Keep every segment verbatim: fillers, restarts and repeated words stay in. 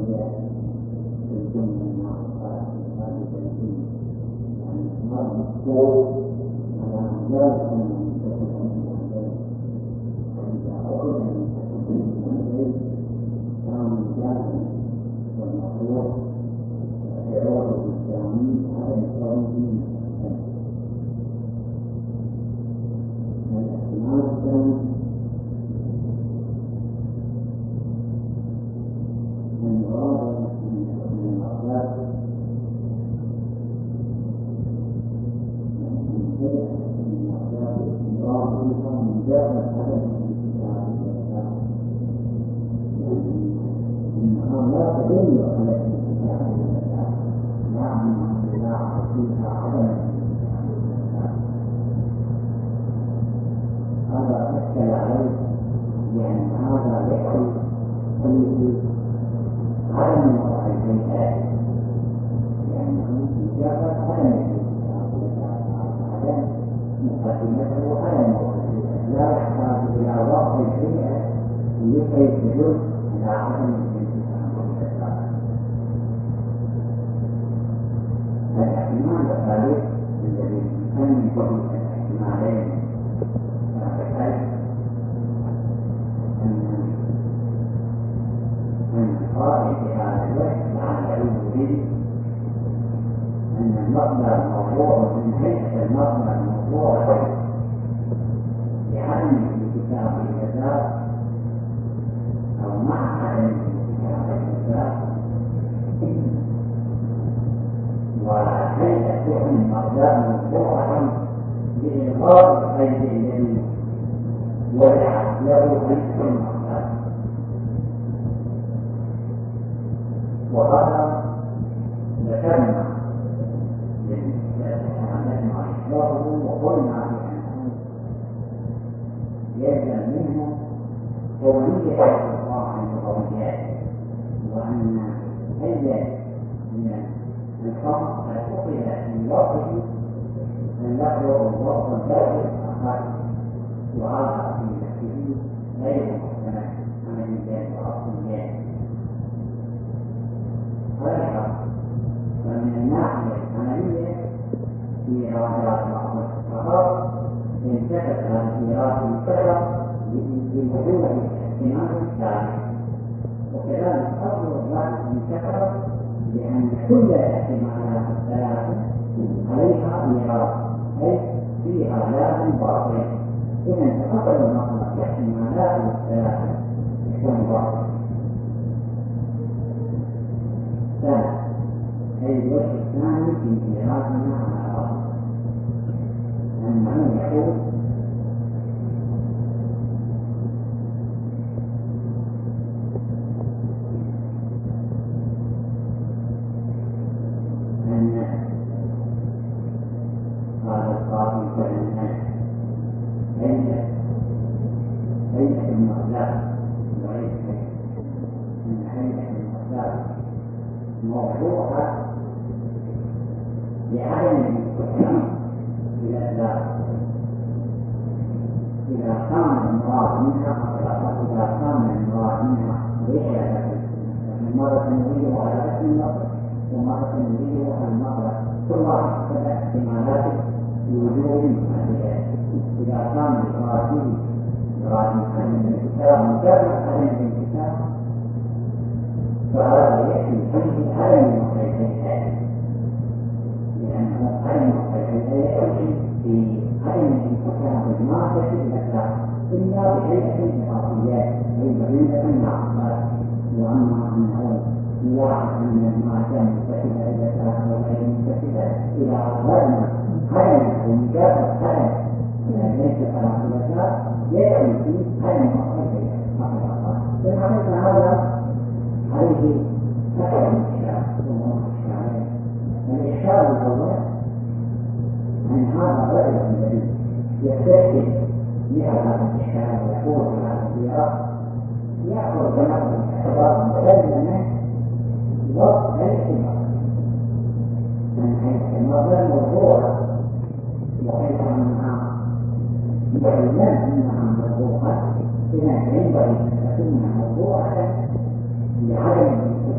لعدم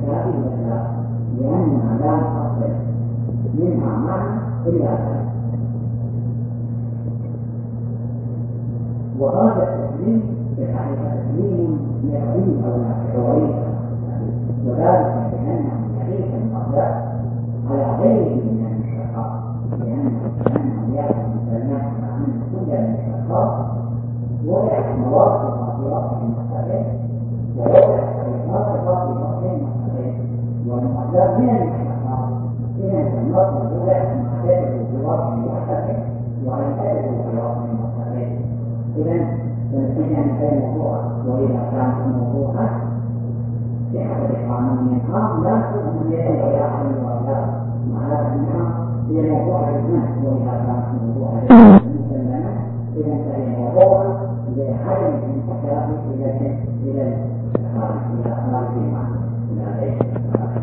هذه الأشياء لأنها لا تحصل منها معنى إلا ذلك. وهذا التسليم بحقيقة تسليم يقين أو شعوري، وذلك لأنه يعيش المقدار على غيره من المشتقات، لأنه يأخذ كلمات عن كل المشتقات ويأخذ مواقف في وقت مختلف ويأخذ مواقف في وقت مختلف، والمقدار من المشتقات إذا المقدار يأخذ مختلف في وقت مختلف ويأخذ في وقت مختلف. إذن فنتيجة مثل موضوع، وإذا كانت موضوعا بحسب قانون الإنقاذ لا تكون يجب إلى أحد الولايات مع أنها هي موضوع الإثنان، وإذا كانت موضوعا مسلمة إذن فهي موضوع لعدم الانتشار إلى إلى الخارج إلى خارج المعنى إلى غير الخارج.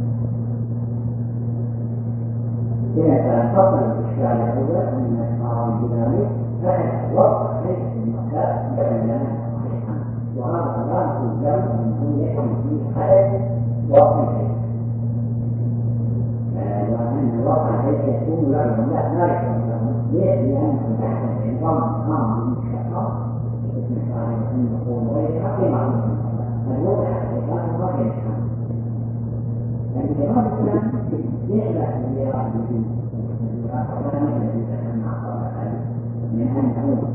إذا فصل الإشكال الأول أن القانون بذلك فهي وضع ليس المقدار مسلمة صحيحا، وهذا لا يوجد أن يكون فيه حدث واقعي، وأن الواقع ليس يكون له لا لا يكون له ليس لأنه تحت النظام القانوني المشترك اسم الشارع أن يكون غير حقيقي الوضع الحقيقي غير حقيقي. الانتقاد الإسلام يشبه الانتقاد الدين القرآن الذي تكلم عنه من أن يكون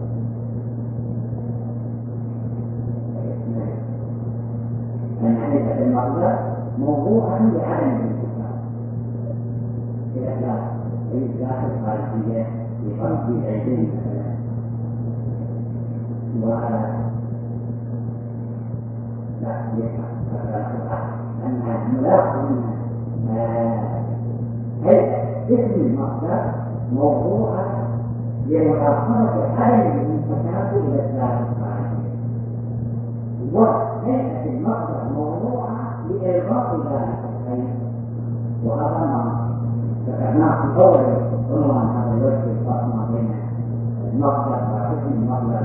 أن حقيقة المقدار موضوعا لعدم الانتقاد بإخلاص الإصلاح الخارجية لفرض العلم مثلا، ولا لا يفعل أنها ملاحظة اسم المقدار موضوعا لملاحظة عدم الانتقاد إلى الإصلاح الخارجية، وليس المقدار موضوعا لإلغاء ذلك الخير. وهذا ما ذكرناه في أول عنوان هذا الوجه الفرق ما بين المقدر واسم المقدر.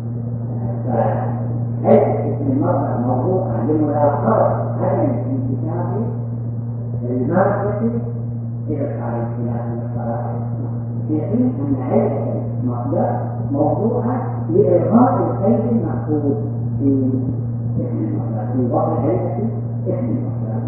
فليس اسم المقدر موضوعا لملاحظة عدم الانتساب للمادة إلى الخارج إلى الصلاة، في حين أن هيئة المقدر موضوعا لإلغاء الخير المأخوذ في اسم المقدر في وضع هيئة اسم المقدر.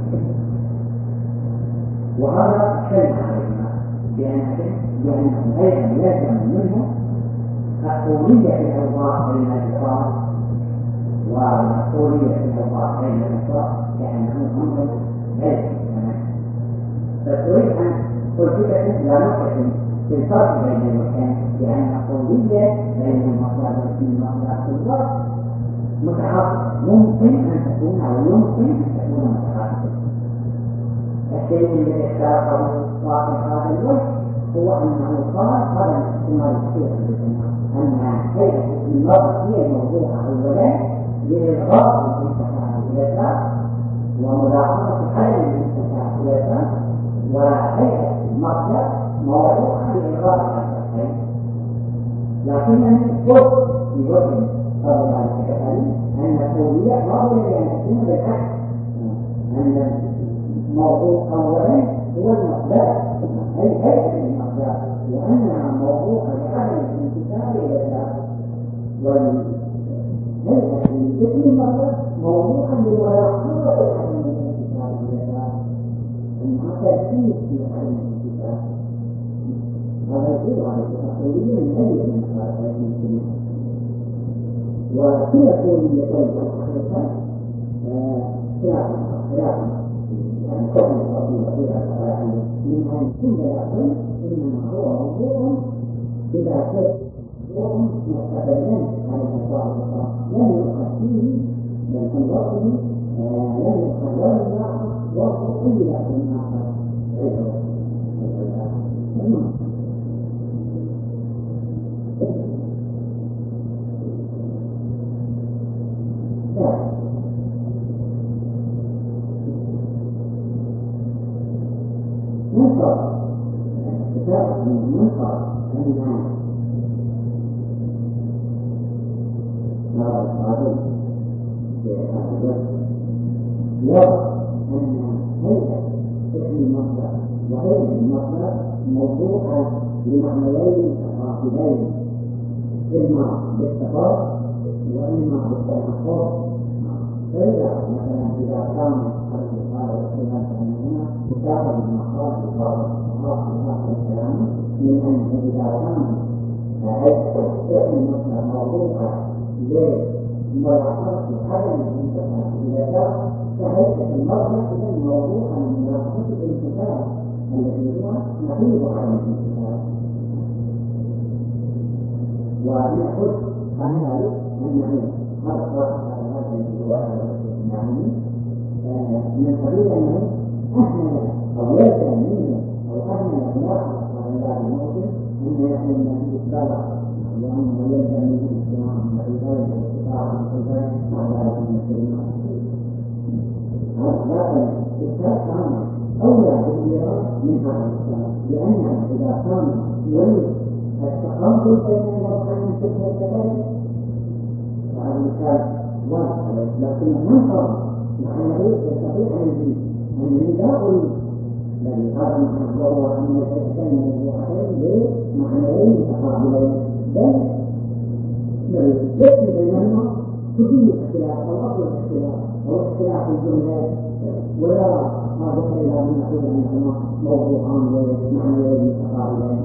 وهذا شيء علينا بأنه أيضا يلزم منه القولية في الأوضاع بين الأفراد والقولية في الأوضاع بين الأفراد، لأنه أمر ليس كمان. فتريد أن تلفتك لا نقسم في الفرق بين المكان، لأن القولية بين المصدر والمصدر في الفرق متعاطفة، ممكن أن تكون أو يمكن أن تكون متعاطفة. الشيء الذي اختاره صاحب هذا الوجه هو أنه قال قبل ثم يصير أن هيئة المرأة هي الموضوع أولا لإلغاء الانتفاع إليها وملاحظة عدم الانتفاع إليها، وهيئة المرأة موضوعها لإلغاء الانتفاع. لكنني قلت في وجه قبل ذلك أن القولية ضروري أن تكون بالعكس، أن موضوع أولا هو المقدار أي هيئة المقدار، وأنها موضوع لعدم الانتساب إلى الذات، والهيئة اسم المقدار موضوعا لملاحظة عدم الانتساب إلى الذات، أنها تركيز في عدم الانتساب. هذا يدل على التقليدية من أي المقدار المسلمين، وكلا قوليتين الحقيقة خلاف خلاف يعني كون الرسول فيها صلاحا من أن كل يقول إنما هو موضوع إذا كنت موضوع مستقلا عن الأسواق الأخرى لم يقع فيه بل في وقته لم يقع يوم الآخر وقت إلا في الآخر غيره. منكر كتاب من المنكر أن هذا القانون يرى أن هيئة اسم المصدر وغير المصدر موضوعة لمعنيين متقابلين، إما بالتفاضل وإما بالتناقض. فإذا مثلا إذا كان قال والسلام أنهما متابع المقال وقال الكلام من أن إذا كان هيئة اسم المصدر موضوعة لملاحظة عدم الانتفاع إذا كان فهيئة المصدر إذا موضوعة لملاحظة الانتفاع الذي هو نحيض عن الانتفاع. ونأخذ عن ذلك أنه أرقى على هذا الرواية يعني من قبيل أنه أهمل أو يلزم منه أو أهمل ملاحظة على ذلك الموضوع أن يكون من إتباع وأنه يلزم منه اجتماع العباد واستطاع العباد على ذلك المسلمين. هذا الإسلام كان أولى بالإيراد من هذا الإسلام، لأنه إذا كان يريد التقابل بين الوضعين في الكتاب فهذا المثال واضح، لكن من قال نحن يستطيع أن يداول الذي هذا المعنى وهو أن الشيئين موضوعين بمعنيين متقابلين، بل الجسم بينهما كثير اختلاف أو أقل اختلاف أو اختلاف الجملات، ولا هذا إلا من نقول أنهما موضوعان ومعنيين متقابلين.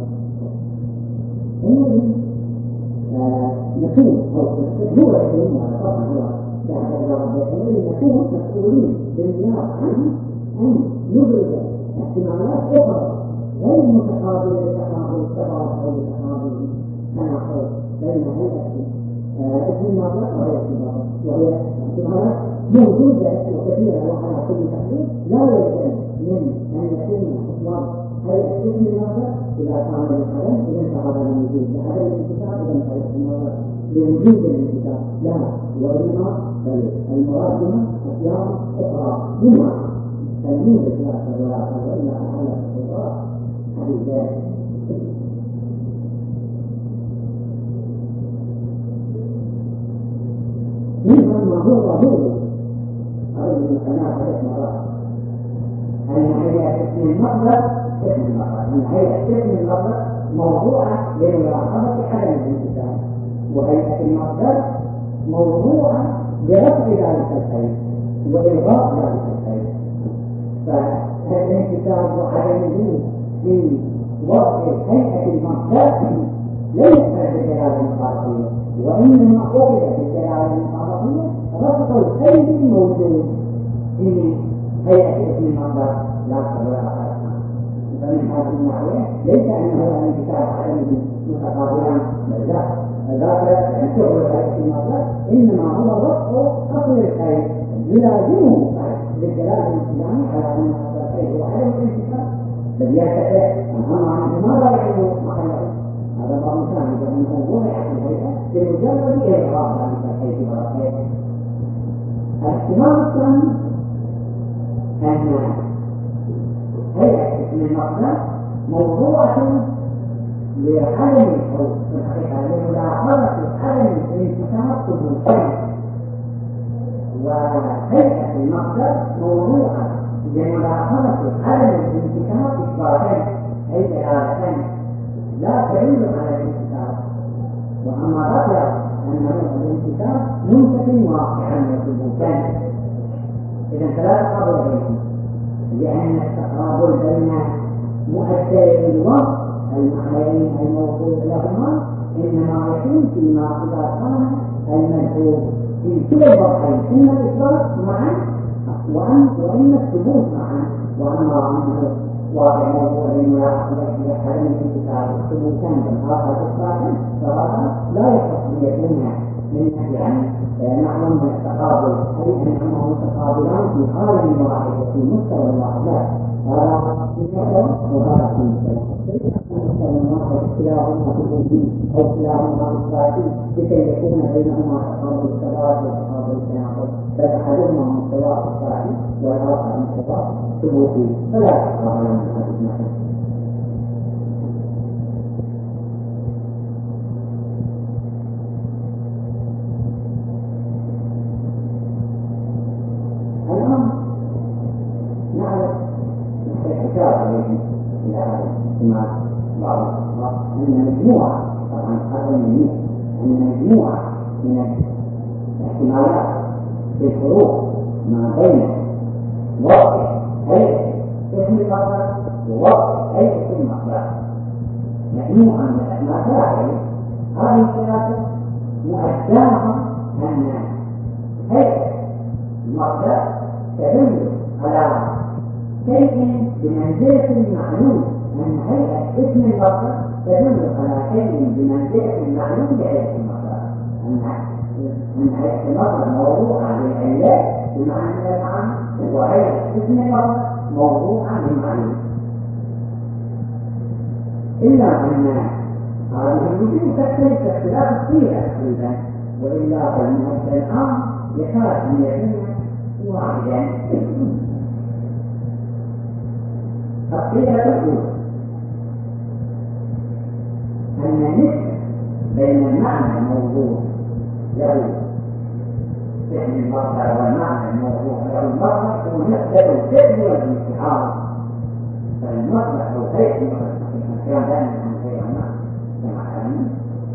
إنه نكون أو هو يكون طبعا هو بعد الرابع نكون مسؤولين بالنيابة عنه أن نبرز احتمالات أخرى غير متقابلة لتقابل التبادل أو لتقابل التناقض بين هيئة اسم المصدر وهي التبادل، وهي احتمالات موجودة وكثيرة وعلى كل تحديد لا يلزم من أن يكون إطلاق هيئة اسم المصدر إذا كان بالعدم إذا انتقل للوجود، لعدم الانتفاع إذا انتقل المصدر لوجود الانتفاع لا، وإنما المراد بها أشياء أخرى بما تلميذ الثلاثة ولا وإلا أحد الخطاب حديث ذلك. منها ما هو ظاهره هذا من الكلام ثلاث مرات أن هيئة اسم المصدر اسم المصدر أن هيئة اسم المصدر موضوعة لملاحظة عدم الانتفاع، وهيئة المصدر موضوعة لرفع ذلك الخير وإلغاء ذلك الخير. فالانتفاع وعدمه في وضع هيئة المصدر ليس بالدلالة المخالفية، وإنما أخذ بالدلالة المخالفية رفع الخير الموجود في هيئة اسم المصدر لا ولا خالفة. فمن هذه الناحية ليس أنه الانتفاع وعدمه متقابلان، بل لا، ذاك شغل هيئة المصدر إنما هو رفع أصل الخير يلازمه بالدلالة الإسلامية على أن الخير وعدم الانتفاع الذي يرتفع أمام عنه ماذا يعلم محله. هذا بعض ثاني بأنه وضع في الهيئة بمجرد إلغاء ذلك الخير ورفعه. الاحتمال الثاني أن هيئة اسم المصدر موضوعة لعدم الحروف في الحقيقة لملاحظة عدم الانتفاع ثبوتا، وهيئة المصدر موضوعة لملاحظة عدم الانتفاع إثباتا أي دلالة لا تدل على الانتفاع، وأما ذكر أنه الانتفاع منتف واقعا وثبوتا. إذا فلا تقابل بينهما، لأن التقابل بين مؤثري الوقت المعنيين الموصول لهما إنما يكون فيما إذا كان المذكور في كلا الوضعين إما الإثبات معا وإما الثبوت معا، وأما أنه واقع موضوع للملاحظة عدم الانتفاع ثبوتا والآخر إثباتا فهذا لا يصح أن يكون من ناحية نحو من التقابل، أي أنهما متقابلان في حال واحد وفي مستوى واحد، لا هذا في مستوى وهذا في مستوى مستوى اختيارهما ثبوتي أو اختيارهما إثباتي لكي يكون بينهما تقابل الثبات وتقابل التناقض، بل أحدهما مستوى إثباتي والآخر مستوى ثبوتي فلا تقابل من هذه الناحية. أن مجموعة طبعا هذا المنيع أن مجموعة من الاحتمالات في الفروق ما بين وقت أي اسم المصدر ووقت أي اسم المصدر مجموعة من الاحتمالات هذه الثلاثة مؤداها أن هيئة المصدر تدل على شيء بمنزلة المعلوم أن هيئة اسم المصدر تدل على شيء بمنزلة المعلوم لهيئة المصدر أن هيئة المصدر موضوعة للعلات بمعنى العام وهيئة اسم المصدر موضوعة للمعلوم إلا أن هذه الوجود تختلف اختلاف كثير تقريبا وإلا فالمؤسس الآن يكاد أن يكون واحدا. القيلة تقول أن النسبة بين المعنى الموضوع له فعل المصدر والمعنى الموضوع له المصدر هو نسبة الفعل والانتحار فالمصدر هو هيئة المصدر كان دائما عن غير المعنى كما علمنا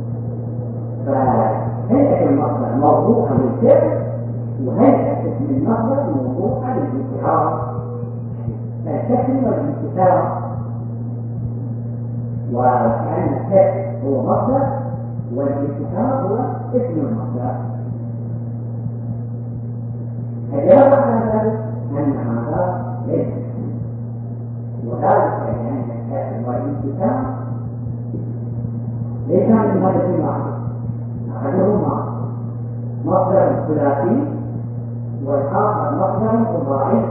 فهيئة المصدر موضوعة للفعل وهيئة اسم المصدر موضوعة للانتحار فالشكل والانتشار وكأن الشكل هو مصدر والانتشار هو اسم المصدر الجواب على ذلك أن هذا ليس وذلك لأن الشكل والانتشار ليس من هدف واحد أحدهما مصدر ثلاثي والآخر مصدر رباعي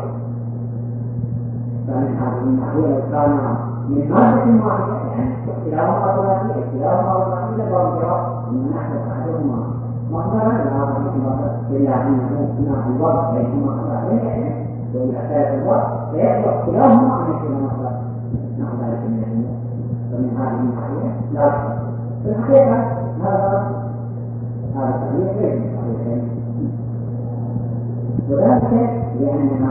فمن هذه الناحية لو كان من مادة واحدة يعني كلاهما ثلاثي كلاهما رباعي لبرجع من نحو أحدهما مصدرا لا مصدر إلا أنه هنا الوضع بينهما أبعدين وإذا كان الوضع فيطلق كلاهما عن كل مصدر نحو ذلك من فمن هذه الناحية لا في الحقيقة هذا هذا التغيير غير صحيح وذلك لأننا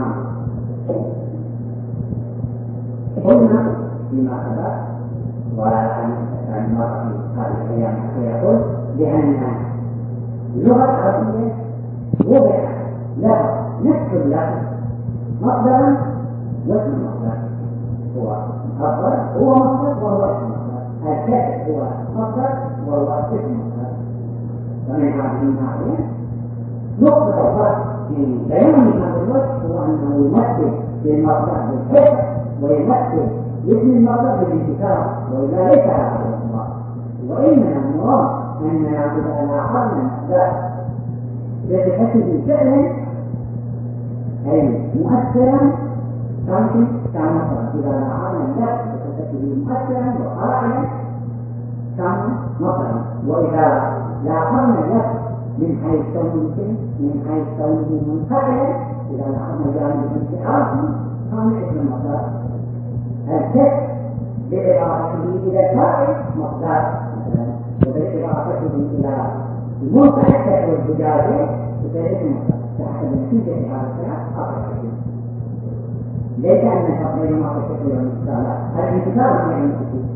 قلنا فيما سبق وعن المرء في هذه الأيام يقول بأن اللغة العربية وضع لها نفس اللفظ مصدرا واسم المصدر هو مصدر هو مصدر وهو اسم المصدر الكاتب هو مصدر وهو اسم المصدر ومن هذه الناحية نقطة الفرق في بيان هذا الوجه هو أنه يمثل بالمصدر بالكاتب ويمثل اسم المصدر بالانتشار وإذا ليس هذا المراد وإنما المراد أننا إذا لاحظنا المصدر بصفته فعلا أي مؤثرا كان كان مصدرا إذا لاحظنا اللفظ بصفته مؤثرا وفاعلا كان مصدرا وإذا لاحظنا اللفظ من حيث كونه من حيث كونه منفعلا إذا لاحظنا جانب الانتحار كان اسم المصدر الكسر بإضافته إلى الفاعل مصدر وبإضافته إلى المنفعل والزجاجة يصير مصدر تحت نتيجة هذا الكلام أقرب ليس أن الفرق بين ما تشكل والانتشار الانتشار يعني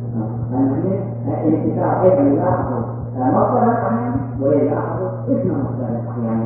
الانتشار أيضا يلاحظ مصدر أحيانا ويلاحظ اسم مصدر أحيانا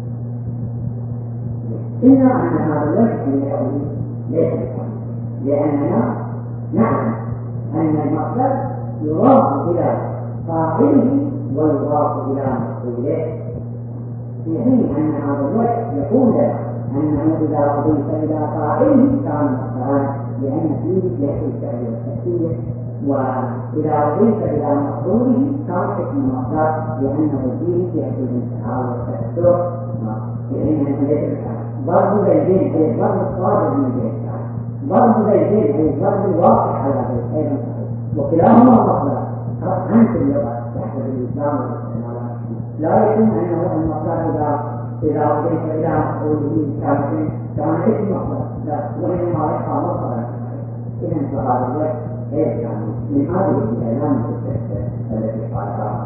إلا أن هذا الوجه من الأول ليس لأننا نعلم أن المصدر يضاف إلى فاعله ويضاف إلى مفعوله في حين أن هذا الوجه يقول أنه إذا أضيف إلى فاعله كان مصدرا لأن فيه يحصل الفعل والتأثير وإذا أضيف إلى مفعوله كان اسم مصدر لأنه فيه يحصل الانتحار والتأثر في حين أنه ليس ضرب زيدين أي ضرب صادر من البيت ضرب زيدين أي ضرب واقع على بيت أيضا وكلاهما مصدر قطعا في اللغة يحسب الإسلام والاستعمالات لا يكون أنه المصدر إذا إذا أضيف إلى مفعوله كان كان اسم مصدر لا وإنما يبقى مصدرا إذن فهذا الوجه غير يعني من هذه الكلام التي قالها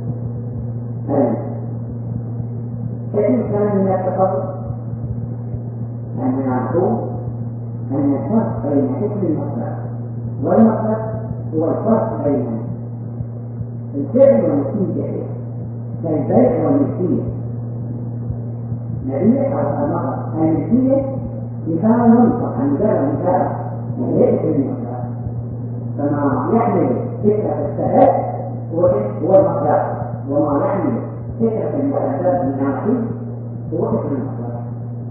كيف كان من التفرق المصدر، والمصدر هو الفرق بين الفعل والنتيجة كالبيع والنسية. نبيع أو المرض النسية مثال منطق عن مجرد مثال ليس المصدر، فما يحمل فكرة السبب هو المصدر، وما يحمل فكرة المؤدب من العقيد هو اسم المصدر.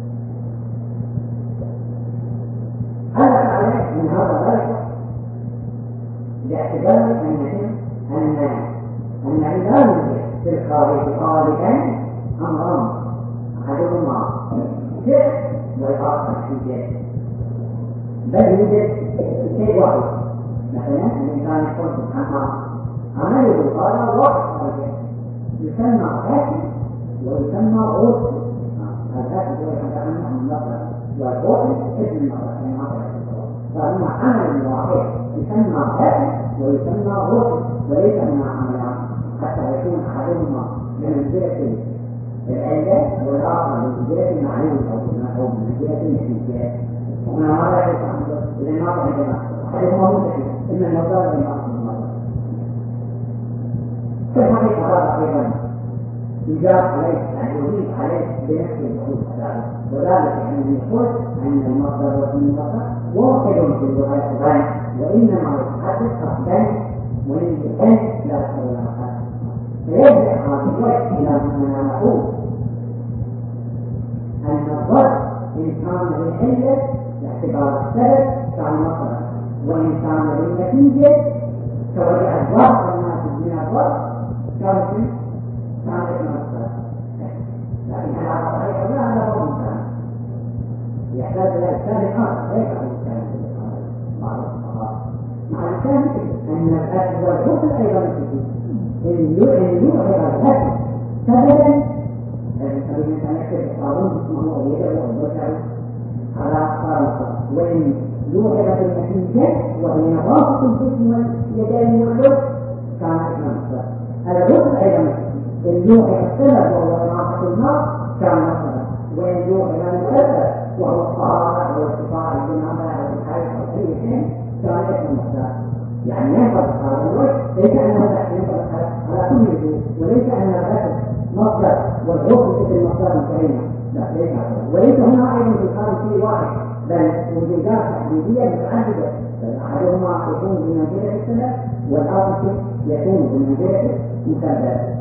هذا عليه من هذا ذلك باعتبار أن أن أن عباد في الخارج خارجا أمران، أحدهما فعل والآخر شيء، بل يوجد شيء واحد. مثلا الإنسان يقول سبحانه عمله قال واحد خارجا يسمى ذاتي ويسمى روحي. الذاتي هو يتكلم عن النظر، والروحي اسم النظر كما قال. فهما عمل واحد يسمى ذاتي ويسمى روحي، وليس هما عملان حتى يكون أحدهما بمنزلة العلة والآخر بمنزلة المعلوم أو بمنزلة النتيجة. وهنا ماذا يحصل؟ إذا ما عندنا أحدهما منتهي إن النظر لما أصل النظر. في الحقيقة هذا أيضا يجاب عليه يعني يضيف عليه بنفس الوصول الثالث، وذلك أن يقول أن المصدر والمصدر واحد في اللغة الغنى، وإنما يتحدث قصدا ويتحدث لا تقول أحد. فيرجع هذا الوجه إلى ما نقول أن الضرب إن كان للعلة باعتبار السبب كان مصدر، وإن كان للنتيجة كوجه الضرب الناتج من الضرب كان كان مصدر. لكن هذا صحيح ولا هذا هو مكان يحتاج إلى إشكال آخر ليس الإشكال مع الصحابة. مع الإشكال أن الأكل والحكم أيضا إن يظهر الأكل سببا فإن كان يكتب القانون اسمه ويده والبشر على صار، وإن يظهر النتيجة وهي نظافة الجسم واليدين والوجه كان مصدر. الغسل أيضا إن يوحي السبب وهو إراقة الماء كان مصدر، وإن يوحي المسبب وهو الطهارة والشفاء الجنابة أو الحيض أو أي شيء كان اسم مصدر. يعني ينطبق هذا الوجه ليس أنه ينطبق على كل وجوه، وليس أن الغسل مصدر والغسل اسم مصدر كريم، لا ليس هذا. وليس هنا أيضا في القرآن شيء واحد، بل وجودات تحديدية متعددة، أحدهما يكون بمنزلة السبب والآخر يكون بمنزلة المسبب.